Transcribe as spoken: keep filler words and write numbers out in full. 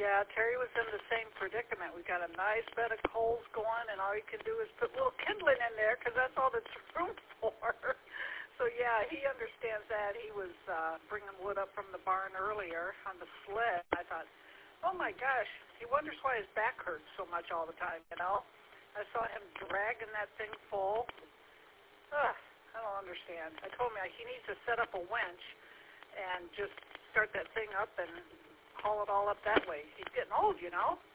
Yeah, Terry was in the same predicament. We got a nice bed of coals going, and all you can do is put a little kindling in there because that's all that's room for. So, yeah, he understands that. He was uh, bringing wood up from the barn earlier on the sled. I thought, oh, my gosh, he wonders why his back hurts so much all the time, you know? I saw him dragging that thing full. Ugh, I don't understand. I told him he needs to set up a winch and just start that thing up and haul it all up that way. He's getting old, you know.